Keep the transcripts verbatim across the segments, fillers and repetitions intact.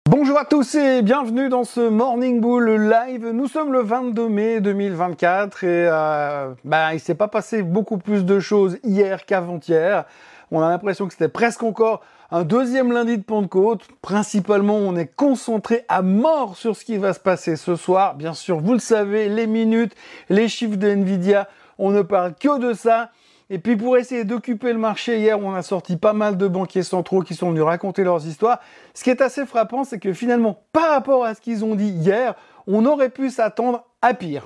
Bonjour à tous et bienvenue dans ce Morning Bull Live. Nous sommes le vingt-deux mai deux mille vingt-quatre et euh, bah, il s'est pas passé beaucoup plus de choses hier qu'avant-hier. On a l'impression que c'était presque encore un deuxième lundi de Pentecôte. Principalement, on est concentré à mort sur ce qui va se passer ce soir. Bien sûr, vous le savez, les minutes, les chiffres de Nvidia, on ne parle que de ça. Et puis pour essayer d'occuper le marché, hier, on a sorti pas mal de banquiers centraux qui sont venus raconter leurs histoires. Ce qui est assez frappant, c'est que finalement, par rapport à ce qu'ils ont dit hier, on aurait pu s'attendre à pire.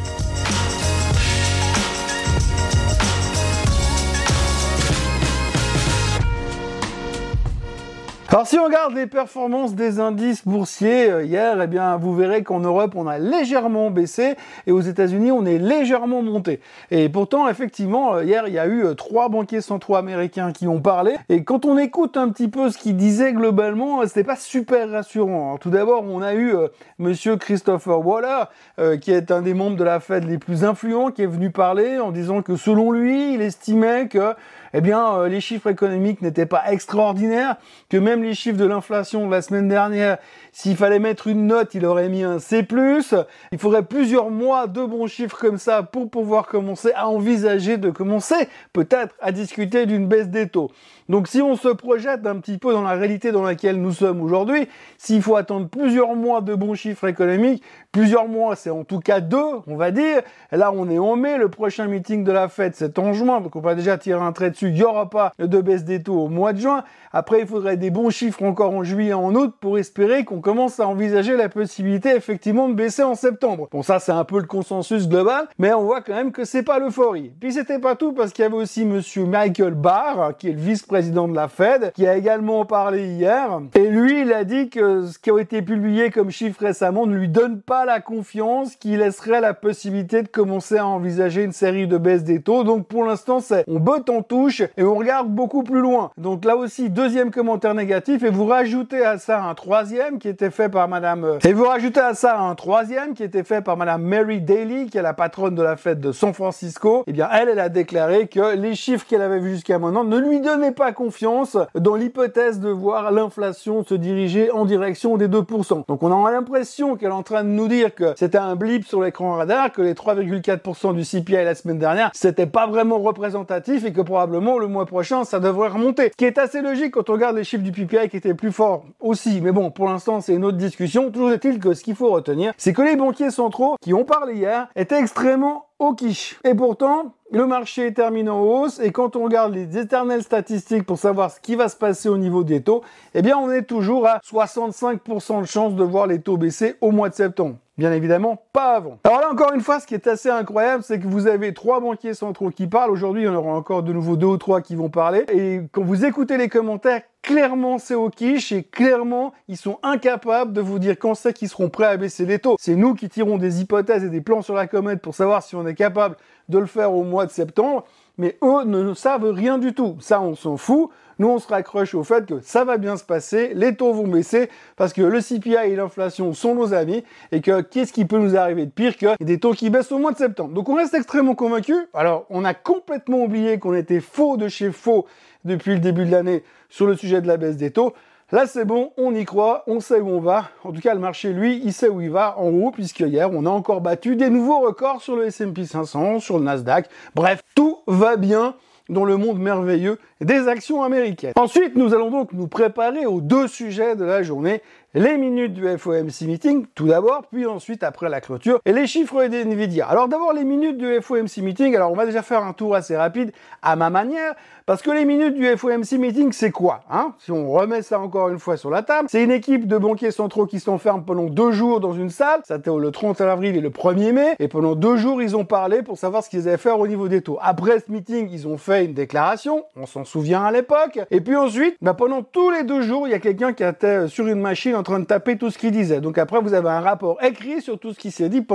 Alors si on regarde les performances des indices boursiers euh, hier, eh bien vous verrez qu'en Europe on a légèrement baissé et aux États-Unis on est légèrement monté. Et pourtant effectivement hier il y a eu euh, trois banquiers centraux américains qui ont parlé et quand on écoute un petit peu ce qu'ils disaient globalement, euh, c'était pas super rassurant. Alors, tout d'abord on a eu euh, Monsieur Christopher Waller euh, qui est un des membres de la Fed les plus influents qui est venu parler en disant que selon lui il estimait que eh bien, euh, les chiffres économiques n'étaient pas extraordinaires, que même les chiffres de l'inflation de la semaine dernière, s'il fallait mettre une note, il aurait mis un C plus. Il faudrait plusieurs mois de bons chiffres comme ça pour pouvoir commencer à envisager de commencer peut-être à discuter d'une baisse des taux. Donc si on se projette un petit peu dans la réalité dans laquelle nous sommes aujourd'hui, s'il faut attendre plusieurs mois de bons chiffres économiques, plusieurs mois, c'est en tout cas deux, on va dire. Et là, on est en mai, le prochain meeting de la Fed, c'est en juin, donc on va déjà tirer un trait dessus. Il n'y aura pas de baisse des taux au mois de juin. Après, il faudrait des bons chiffres encore en juillet, en août, pour espérer qu'on commence à envisager la possibilité, effectivement, de baisser en septembre. Bon, ça, c'est un peu le consensus global, mais on voit quand même que c'est pas l'euphorie. Puis c'était pas tout, parce qu'il y avait aussi Monsieur Michael Barr, qui est le vice-président de la Fed, qui a également parlé hier. Et lui, il a dit que ce qui a été publié comme chiffre récemment ne lui donne pas la confiance qui laisserait la possibilité de commencer à envisager une série de baisses des taux. Donc pour l'instant, c'est on botte en touche et on regarde beaucoup plus loin. Donc là aussi, deuxième commentaire négatif, et vous rajoutez à ça un troisième qui était fait par Madame... Et vous rajoutez à ça un troisième qui était fait par Madame Mary Daly, qui est la patronne de la Fed de San Francisco. Eh bien, elle, elle a déclaré que les chiffres qu'elle avait vus jusqu'à maintenant ne lui donnaient pas confiance dans l'hypothèse de voir l'inflation se diriger en direction des deux pour cent. Donc on a l'impression qu'elle est en train de nous dire que c'était un blip sur l'écran radar, que les trois virgule quatre pour cent du C P I la semaine dernière, c'était pas vraiment représentatif et que probablement le mois prochain, ça devrait remonter. Ce qui est assez logique quand on regarde les chiffres du P P I qui étaient plus forts aussi. Mais bon, pour l'instant, c'est une autre discussion. Toujours est-il que ce qu'il faut retenir, c'est que les banquiers centraux qui ont parlé hier étaient extrêmement au quiche. Et pourtant, le marché termine en hausse et quand on regarde les éternelles statistiques pour savoir ce qui va se passer au niveau des taux, eh bien on est toujours à soixante-cinq pour cent de chance de voir les taux baisser au mois de septembre. Bien évidemment, pas avant. Alors là, encore une fois, ce qui est assez incroyable, c'est que vous avez trois banquiers centraux qui parlent. Aujourd'hui, il y en aura encore de nouveau deux ou trois qui vont parler. Et quand vous écoutez les commentaires, clairement, c'est au quiche et clairement, ils sont incapables de vous dire quand c'est qu'ils seront prêts à baisser les taux. C'est nous qui tirons des hypothèses et des plans sur la comète pour savoir si on est capable de le faire au mois de septembre. Mais eux ne savent rien du tout. Ça, on s'en fout. Nous, on se raccroche au fait que ça va bien se passer, les taux vont baisser, parce que le C P I et l'inflation sont nos amis, et que qu'est-ce qui peut nous arriver de pire que des taux qui baissent au mois de septembre. Donc on reste extrêmement convaincus. Alors, on a complètement oublié qu'on était faux de chez faux depuis le début de l'année sur le sujet de la baisse des taux. Là, c'est bon, on y croit, on sait où on va. En tout cas, le marché, lui, il sait où il va, en haut, puisque hier, on a encore battu des nouveaux records sur le S and P cinq cents, sur le Nasdaq. Bref, tout va bien dans le monde merveilleux des actions américaines. Ensuite, nous allons donc nous préparer aux deux sujets de la journée. Les minutes du F O M C Meeting, tout d'abord, puis ensuite, après la clôture, et les chiffres des Nvidia. Alors d'abord, les minutes du F O M C Meeting, alors on va déjà faire un tour assez rapide, à ma manière, parce que les minutes du F O M C Meeting, c'est quoi, hein? Si on remet ça encore une fois sur la table, c'est une équipe de banquiers centraux qui s'enferment pendant deux jours dans une salle, c'était le trente avril et le premier mai, et pendant deux jours, ils ont parlé pour savoir ce qu'ils allaient faire au niveau des taux. Après ce meeting, ils ont fait une déclaration, on s'en souvient à l'époque, et puis ensuite, bah pendant tous les deux jours, il y a quelqu'un qui était sur une machine en train de taper tout ce qu'il disait. Donc après, vous avez un rapport écrit sur tout ce qui s'est dit pendant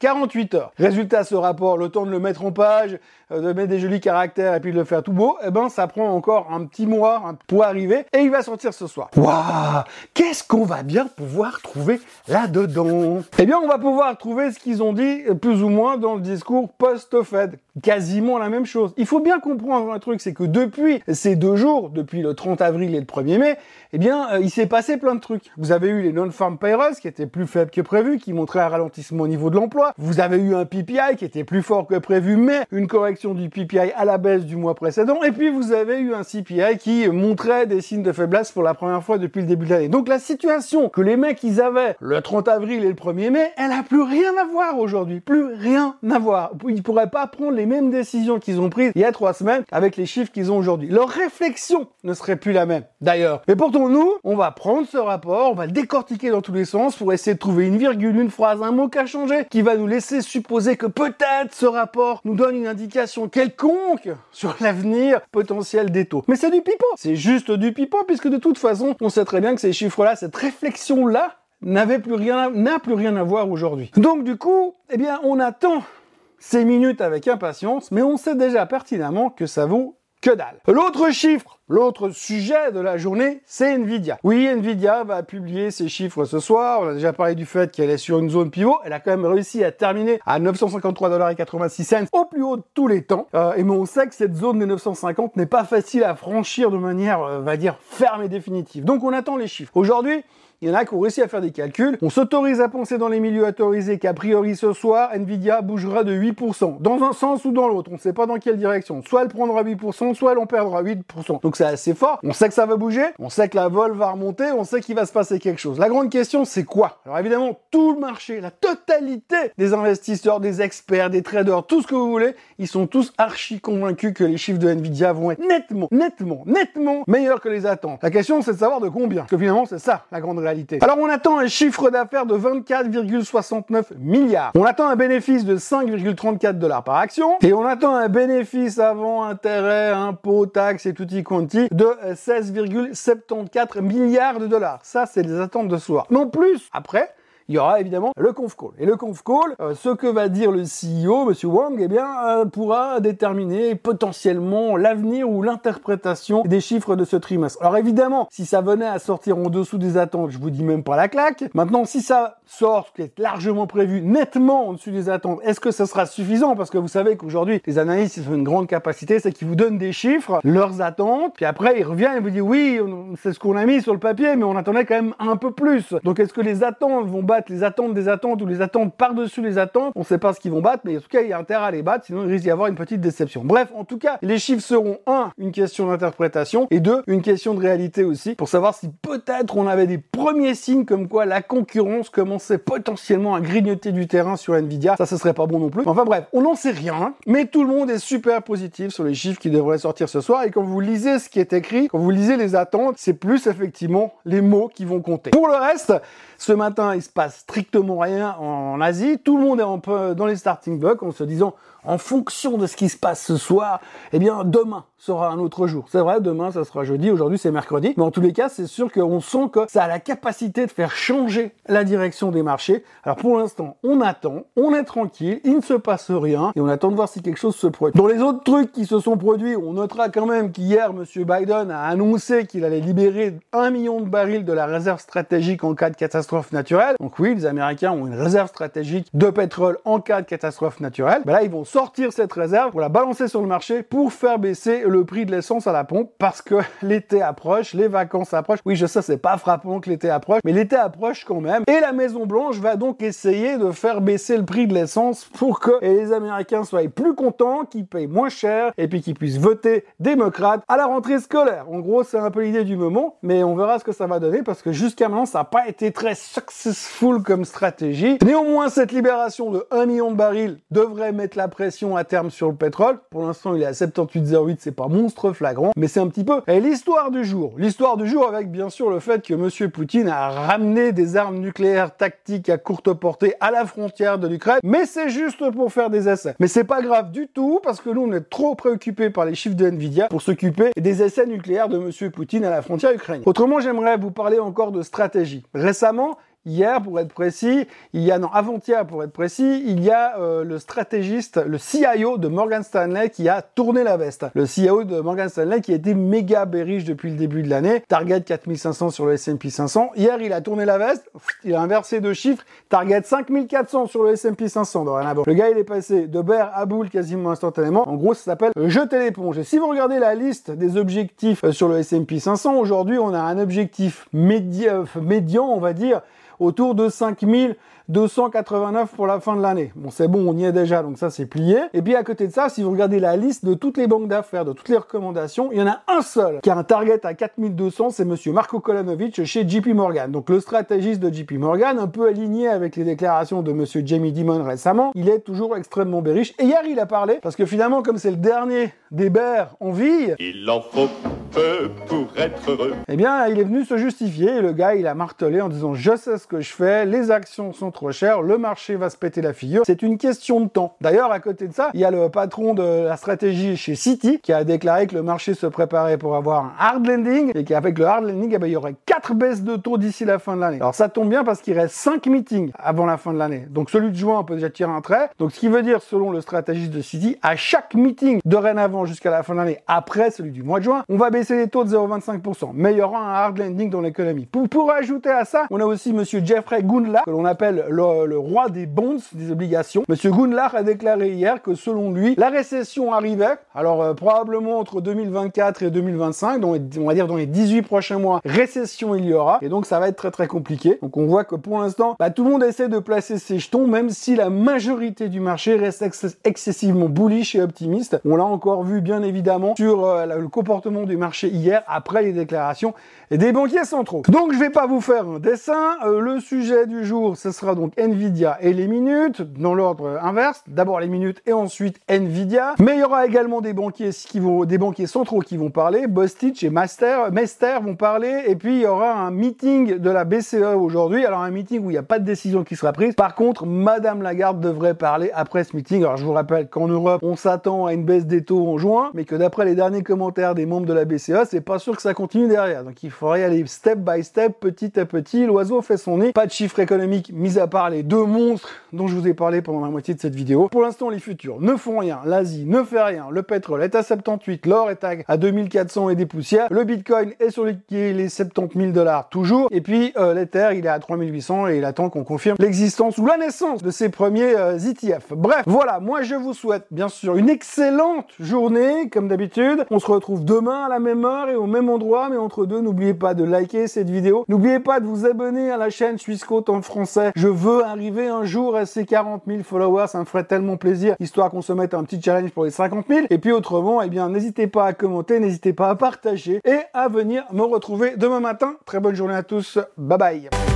quarante-huit heures. Résultat, ce rapport, le temps de le mettre en page, euh, de mettre des jolis caractères et puis de le faire tout beau, eh ben ça prend encore un petit mois hein, pour arriver et il va sortir ce soir. Waouh! Qu'est-ce qu'on va bien pouvoir trouver là-dedans? Eh bien, on va pouvoir trouver ce qu'ils ont dit plus ou moins dans le discours post-Fed. Quasiment la même chose. Il faut bien comprendre un truc, c'est que depuis ces deux jours, depuis le trente avril et le premier mai, eh bien, euh, il s'est passé plein de trucs. Vous avez eu les non-farm payrolls qui étaient plus faibles que prévu, qui montraient un ralentissement au niveau de l'emploi. Vous avez eu un P P I qui était plus fort que prévu, mais une correction du P P I à la baisse du mois précédent. Et puis, vous avez eu un C P I qui montrait des signes de faiblesse pour la première fois depuis le début de l'année. Donc, la situation que les mecs, ils avaient le trente avril et le premier mai, elle a plus rien à voir aujourd'hui. Plus rien à voir. Ils pourraient pas prendre les mêmes décisions qu'ils ont prises il y a trois semaines avec les chiffres qu'ils ont aujourd'hui. Leur réflexion ne serait plus la même, d'ailleurs. Mais pourtant, nous, on va prendre ce rapport, on va le décortiquer dans tous les sens pour essayer de trouver une virgule, une phrase, un mot qui a changé, qui va nous laisser supposer que peut-être ce rapport nous donne une indication quelconque sur l'avenir potentiel des taux. Mais c'est du pipeau. C'est juste du pipeau, puisque de toute façon, on sait très bien que ces chiffres-là, cette réflexion-là, n'avait plus rien, n'a plus rien à voir aujourd'hui. Donc, du coup, eh bien, on attend ces minutes avec impatience, mais on sait déjà pertinemment que ça vaut que dalle. L'autre chiffre, l'autre sujet de la journée, c'est Nvidia. Oui, Nvidia va publier ses chiffres ce soir. On a déjà parlé du fait qu'elle est sur une zone pivot. Elle a quand même réussi à terminer à neuf cent cinquante-trois dollars quatre-vingt-six au plus haut de tous les temps. Euh, et mais on sait que cette zone des neuf cent cinquante n'est pas facile à franchir de manière, euh, on va dire, ferme et définitive. Donc on attend les chiffres. Aujourd'hui, il y en a qui ont réussi à faire des calculs. On s'autorise à penser dans les milieux autorisés qu'a priori ce soir, Nvidia bougera de huit pour cent. Dans un sens ou dans l'autre. On ne sait pas dans quelle direction. Soit elle prendra huit pour cent, soit elle en perdra huit pour cent. Donc c'est assez fort. On sait que ça va bouger. On sait que la vol va remonter. On sait qu'il va se passer quelque chose. La grande question, c'est quoi? Alors évidemment, tout le marché, la totalité des investisseurs, des experts, des traders, tout ce que vous voulez, ils sont tous archi convaincus que les chiffres de Nvidia vont être nettement, nettement, nettement meilleurs que les attentes. La question, c'est de savoir de combien. Parce que finalement, c'est ça, la grande réalité. Alors on attend un chiffre d'affaires de vingt-quatre virgule soixante-neuf milliards. On attend un bénéfice de cinq virgule trente-quatre dollars par action. Et on attend un bénéfice avant intérêts, impôts, taxes et tutti quanti de seize virgule soixante-quatorze milliards de dollars. Ça, c'est les attentes de ce soir. Mais en plus, après, il y aura évidemment le conf call. Et le conf call, euh, ce que va dire le C E O, Monsieur Wang, eh bien, euh, pourra déterminer potentiellement l'avenir ou l'interprétation des chiffres de ce trimestre. Alors évidemment, si ça venait à sortir en dessous des attentes, je vous dis même pas la claque. Maintenant, si ça sort, ce qui est largement prévu, nettement en dessous des attentes, est-ce que ça sera suffisant? Parce que vous savez qu'aujourd'hui, les analystes, ils ont une grande capacité, c'est qu'ils vous donnent des chiffres, leurs attentes, puis après, ils reviennent et vous disent, oui, c'est ce qu'on a mis sur le papier, mais on attendait quand même un peu plus. Donc, est-ce que les attentes vont battre les attentes des attentes ou les attentes par-dessus les attentes? On sait pas ce qu'ils vont battre, mais en tout cas, il y a intérêt à les battre, sinon il risque d'y avoir une petite déception. Bref, en tout cas, les chiffres seront, un, une question d'interprétation, et deux, une question de réalité aussi, pour savoir si peut-être on avait des premiers signes comme quoi la concurrence commençait potentiellement à grignoter du terrain sur Nvidia. Ça, ce serait pas bon non plus. Enfin bref, on n'en sait rien, mais tout le monde est super positif sur les chiffres qui devraient sortir ce soir, et quand vous lisez ce qui est écrit, quand vous lisez les attentes, c'est plus effectivement les mots qui vont compter. Pour le reste, ce matin, il se passe strictement rien en Asie. Tout le monde est un peu dans les starting blocks en se disant, en fonction de ce qui se passe ce soir, eh bien, demain sera un autre jour. C'est vrai, demain, ça sera jeudi, aujourd'hui, c'est mercredi. Mais en tous les cas, c'est sûr qu'on sent que ça a la capacité de faire changer la direction des marchés. Alors, pour l'instant, on attend, on est tranquille, il ne se passe rien, et on attend de voir si quelque chose se produit. Dans les autres trucs qui se sont produits, on notera quand même qu'hier, Monsieur Biden a annoncé qu'il allait libérer un million de barils de la réserve stratégique en cas de catastrophe naturelle. Donc oui, les Américains ont une réserve stratégique de pétrole en cas de catastrophe naturelle. Ben là, ils vont sortir cette réserve pour la balancer sur le marché pour faire baisser le prix de l'essence à la pompe parce que l'été approche, les vacances approchent. Oui, je sais, c'est pas frappant que l'été approche, mais l'été approche quand même. Et la Maison-Blanche va donc essayer de faire baisser le prix de l'essence pour que les Américains soient plus contents, qu'ils payent moins cher et puis qu'ils puissent voter démocrate à la rentrée scolaire. En gros, c'est un peu l'idée du moment, mais on verra ce que ça va donner parce que jusqu'à maintenant, ça n'a pas été très successful comme stratégie. Néanmoins, cette libération de un million de barils devrait mettre la pression à terme sur le pétrole. Pour l'instant, il est à soixante-dix virgule zéro huit, c'est pas monstre flagrant, mais c'est un petit peu l'histoire du jour. L'histoire du jour avec bien sûr le fait que Monsieur Poutine a ramené des armes nucléaires tactiques à courte portée à la frontière de l'Ukraine, mais c'est juste pour faire des essais. Mais c'est pas grave du tout parce que nous on est trop préoccupés par les chiffres de Nvidia pour s'occuper des essais nucléaires de Monsieur Poutine à la frontière ukrainienne. Autrement, j'aimerais vous parler encore de stratégie. Récemment, hier pour être précis, il y a, non, avant-hier pour être précis, il y a euh, le stratégiste, le C I O de Morgan Stanley qui a tourné la veste. Le C I O de Morgan Stanley qui a été méga bearish depuis le début de l'année, target quatre mille cinq cents sur le S and P cinq cents. Hier, il a tourné la veste, il a inversé deux chiffres, target cinq mille quatre cents sur le S and P cinq cents dorénavant. Le gars, il est passé de bear à bull quasiment instantanément. En gros, ça s'appelle jeter l'éponge. Et si vous regardez la liste des objectifs sur le S and P cinq cents, aujourd'hui, on a un objectif médian, médian, on va dire, autour de cinq mille deux cent quatre-vingt-neuf pour la fin de l'année. Bon, c'est bon, on y est déjà, donc ça, c'est plié. Et puis, à côté de ça, si vous regardez la liste de toutes les banques d'affaires, de toutes les recommandations, il y en a un seul qui a un target à quatre mille deux cents, c'est monsieur Marko Kolanovic chez J P Morgan. Donc, le stratégiste de J P Morgan, un peu aligné avec les déclarations de monsieur Jamie Dimon récemment, il est toujours extrêmement bearish. Et hier, il a parlé, parce que finalement, comme c'est le dernier des bears en vie, il en faut peu pour être heureux. Eh bien, il est venu se justifier, et le gars, il a martelé en disant « Je sais ce que je fais, les actions sont trop chères, le marché va se péter la figure, c'est une question de temps. » D'ailleurs, à côté de ça, il y a le patron de la stratégie chez Citi qui a déclaré que le marché se préparait pour avoir un hard landing, et qu'avec le hard landing, eh bien, il y aurait quatre baisses de taux d'ici la fin de l'année. Alors, ça tombe bien parce qu'il reste cinq meetings avant la fin de l'année. Donc, celui de juin, on peut déjà tirer un trait. Donc, ce qui veut dire, selon le stratégiste de Citi, à chaque meeting dorénavant jusqu'à la fin de l'année, après celui du mois de juin, on va baisser les taux de zéro virgule vingt-cinq pour cent. Mais il y aura un hard landing dans l'économie. Pour, pour ajouter à ça, on a aussi monsieur Jeffrey Gundlach, que l'on appelle le, le roi des bonds, des obligations. Monsieur Gundlach a déclaré hier que selon lui, la récession arrivait, alors euh, probablement entre deux mille vingt-quatre et deux mille vingt-cinq, donc on va dire dans les dix-huit prochains mois, récession il y aura, et donc ça va être très très compliqué. Donc on voit que pour l'instant, bah, tout le monde essaie de placer ses jetons, même si la majorité du marché reste ex excessivement bullish et optimiste. On l'a encore vu bien évidemment sur euh, le comportement du marché hier, après les déclarations des banquiers centraux. Donc je vais pas vous faire un dessin, euh, le sujet du jour, ce sera donc Nvidia et les minutes, dans l'ordre inverse, d'abord les minutes et ensuite Nvidia, mais il y aura également des banquiers qui vont, des banquiers centraux qui vont parler, Bostich et Mester, Mester vont parler, et puis il y aura un meeting de la B C E aujourd'hui, alors un meeting où il n'y a pas de décision qui sera prise. Par contre, Madame Lagarde devrait parler après ce meeting. Alors je vous rappelle qu'en Europe, on s'attend à une baisse des taux en juin, mais que d'après les derniers commentaires des membres de la B C E, c'est pas sûr que ça continue derrière. Donc il faudrait y aller step by step, petit à petit. L'oiseau fait son nid. Pas de chiffres économiques, mis à part les deux monstres dont je vous ai parlé pendant la moitié de cette vidéo. Pour l'instant, les futurs ne font rien. L'Asie ne fait rien. Le pétrole est à soixante-dix-huit, l'or est à deux mille quatre cents et des poussières. Le Bitcoin est sur les, les soixante-dix mille dollars toujours. Et puis euh, l'Ether, il est à trois mille huit cents et il attend qu'on confirme l'existence ou la naissance de ses premiers euh, E T F. Bref, voilà. Moi, je vous souhaite bien sûr une excellente journée, comme d'habitude. On se retrouve demain à la même heure et au même endroit, mais entre deux, n'oubliez pas de liker cette vidéo. N'oubliez pas de vous abonner à la chaîne Swissquote en français. Je veux arriver un jour à ces quarante mille followers, ça me ferait tellement plaisir, histoire qu'on se mette un petit challenge pour les cinquante mille. Et puis autrement, eh bien, n'hésitez pas à commenter, n'hésitez pas à partager et à venir me retrouver demain matin. Très bonne journée à tous. Bye bye.